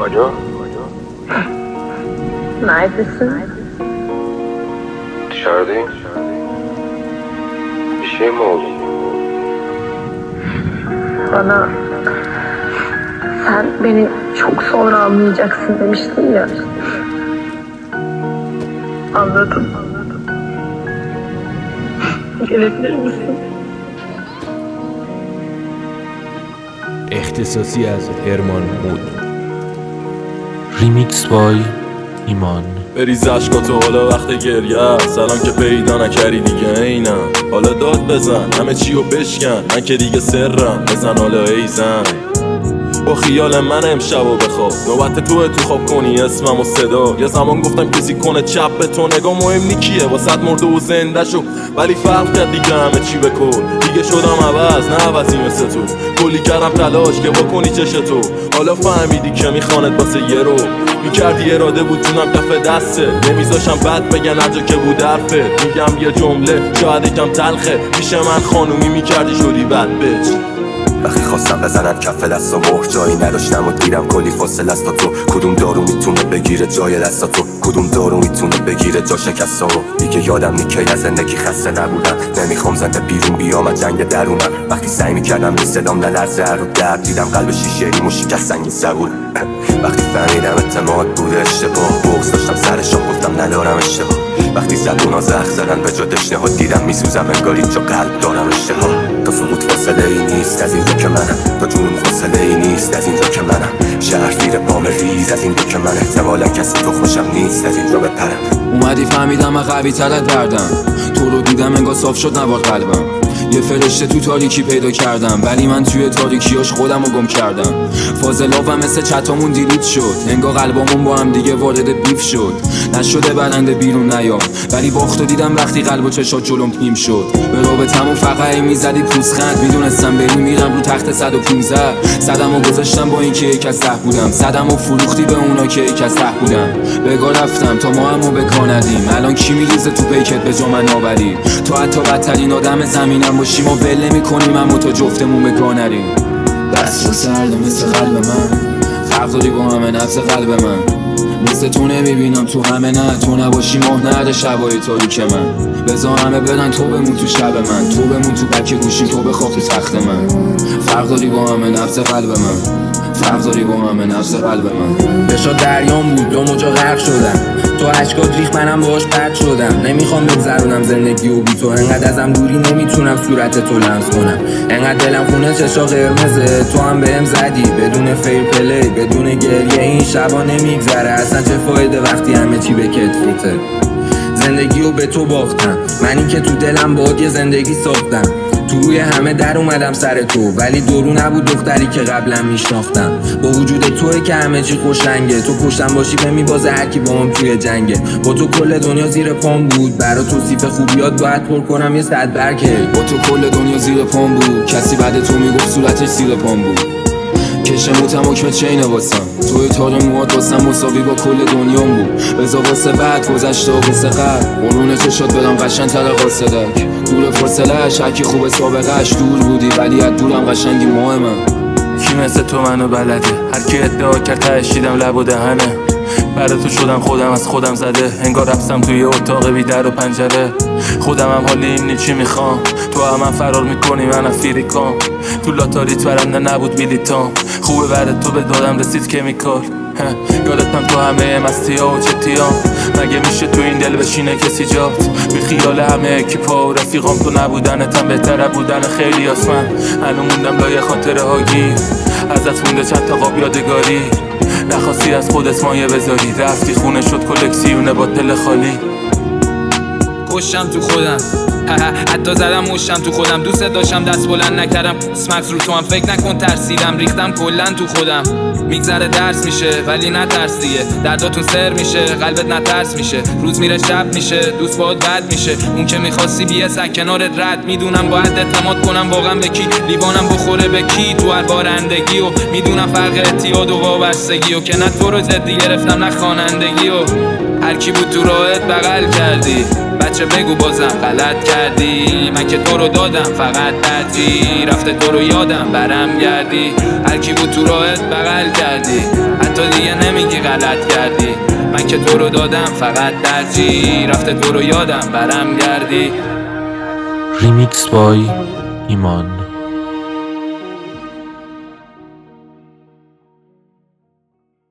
Alo? Neredesin? Dışarıdayım. Bir şey mi oldu? Bana sen beni çok sonra anlayacaksın demiştin ya. Anladım. Gelebilir misin? اختصاصی از هرمان مود. ریمیکس بای ایمان. بریز عشقاتو حالا وقت گریه، سلام که پیدا نکردی دیگه اینم. حالا داد بزن همه چیو بشکن، من که دیگه سرم، بزن حالا ایزن. با خیال من امشب و بخواب، نوبت تو خواب کنی اسمم و صدا. یه زمان گفتم کسی کنه چپ به تو نگاه مهم نیکیه واسه مرده و زنده شو، ولی فرق کرد دیگه همه چی بکن. دیگه شدم عوض نه عوضی مثل تو، کلی کردم تلاش که بکنی چشتو. حالا فهمیدی که میخواند واسه یه رو میکردی اراده بود جونم کف دسته، نمیذاشم بد بگن هر جا که بود حرفت. میگم یه جمله شاید یکم تلخه، پیش من خانومی میکردی شدی بد بچ. وقتی خواستم بزنن کف دست و مهر جایی نداشتم و دیرم کلی فاصله است تا تو. کدوم دارو میتونه بگیره جای دستا تو، کدوم دارو میتونه بگیره جا شکستامو. دیگه یادم نیکی از زندگی خسته نبودم، نمیخوام زنده بیرون بیام از جنگ درونم. وقتی سعی میکردم این صدام نلرزه رو درد، دیدم قلب شیشه‌ای مو شکست سنگین زبون. وقتی فهمیدم اعتماد بوده اشتباه، بغض داشتم سرشون گفتم ندارم اشتباه. وقتی زبونا زخ زدن به جا دشنه‌ها، دیدم میسوزم انگاری جا قلب دارم اشتها. تا سقوط فاصله ای نیست از اینجا که منم، تا جنون فاصله ای نیست از اینجا که منم. شهر زیر پام ریز از اینجا که من، احتمالا کسی تو خوشم نیست از اینجا بپرم. اومدی فهمیدم من قوی ترت بردم، تو رو دیدم انگار صاف شد نباد قلبم. یه فرشته تو تاریکی پیدا کردم، ولی من توی تاریکیاش خودم رو گم کردم. فاضلابم مثل چتامون دیلیت شد، انگار قلبامون با هم دیگه وارد بیف شد. نشده برنده بیرون نیام، ولی باختو دیدم وقتی قلب و چشات جلوم پیم شد. به رابطمون فقط میزدی پوزخند، میدونستم بری میرم رو تخت 115. صدمو گذاشتم با اینکه یک از 10 بودم، صدمو فروختی به اونا که یک از 10 بودن. بگاه رفتم تا ما همو بکا ندیم، الان کی میریزه تو پیکت به جا من آوری. تو حتی بدترین آدم زمینم باشی ما ول نمی‌کنیم، اما تو جفتمون به گاه نریم. دست و سرد مثل قلب من، فرق داری با همه نفس قلب من. مثل تو نمیبینم تو همه، نه تو نباشی ماه نرده شبای تاریک من. بذار همه بدن تو بمون تو شب من، تو بمون تو بک گوشیم، تو بخواب تو تخت من. فرق داری با همه نفس قلب من، فرق داری با همه نفس قلب من. بشا دریام بود دو موجا غرق شدم، تو عشقات ریخ منم باهاش پرد شدم. نمیخوام بگذرونم زندگی و بی تو، انقدر ازم دوری نمیتونم صورت تو لمس کنم. انقدر دلم خونه چشا قرمزه، تو هم بهم زدی بدون فیر پلی بدون گریه. این شبا نمیگذره اصلا، چه فایده وقتی همه چی به کتفته. زندگیو به تو باختم، منی که تو دلم باهات یه زندگی ساختم. تو روی همه در اومدم سر تو، ولی دورو نبود دختری که قبلا میشناختم. با وجود توی که همه چی خوشنگه، تو پشتم باشی به میبازه هرکی با هم توی جنگه. با تو کل دنیا زیر پام بود، برا توصیف خوبیات باید پر کنم یه 100 برگه. با تو کل دنیا زیر پام بود، کسی بعد تو میگفت صورتش زیر پام بود. کشم موتم حکم چینه واسم، توی تار موهات واسم مساوی با کل دنیام بود. بذار واسه بعد گذشته و واسه قبل، قرون چشات بدم قشنگ‌تر قاصدک. دور فاصله‌اش هرکی خوب سابقه‌اش، دور بودی ولی از دورم قشنگی ماه من. کی مثل تو منو بلده، هر کی ادعا کرد تهش دیدم لب و دهنه. برای تو شدم خودم از خودم زده، انگار رفتم توی اتاق بی در و پنجره. خودم هم حالی این چی میخوام، تو هم من فرار میکنی من افریکام. تو لاتاریت برنده نبود بلیتام، خوبه برای تو به دادم رسید کمیکال. یادتم تو همه مستی ها و چتیام، مگه میشه تو این دل بشینه کسی جات. بی خیال همه اکیپا و رفیقام، تو نبودنتم بهتره بودن خیلی آسمن. الان موندم لایه خاطره ها گیر، ازت مونده چند تا قاب یادگاری. نخواستی از خودت مایه بذاری، رفتی خونه شد کلکسیونه با دل خالی. کشم تو خودم، حتی زدم مشتم تو خودم. دوست داشتم دست بلند نکردم، اسمکس رو تو هم فکر نکن ترسیدم. ریختم کلن تو خودم، میگذره درس میشه ولی نترس دیگه. درداتون سر میشه قلبت نترس میشه، روز میره شب میشه دوست باهات بد میشه. اون که میخواستی بیه سک کنارت رد، میدونم باید اعتماد کنم واقعا به کی، لیوانم بخوره به کی تو هر بارندگی. و میدونم فرق اعتیاد و وابستگی، و که نه تو رو جدی گرفتم نه خوانندگی. و هر کی بود تو راهت بغل کردی بچه بگو بازم غلط کردی من که تو رو دادم فقط ترجیح رفته تو رو یادم برم گردی هر کی بود تو راهت بغل کردی حتی دیگه نمیگی غلط کردی من که تو رو دادم فقط ترجیح رفته تو رو یادم برم گردی ریمیکس بای ایمان.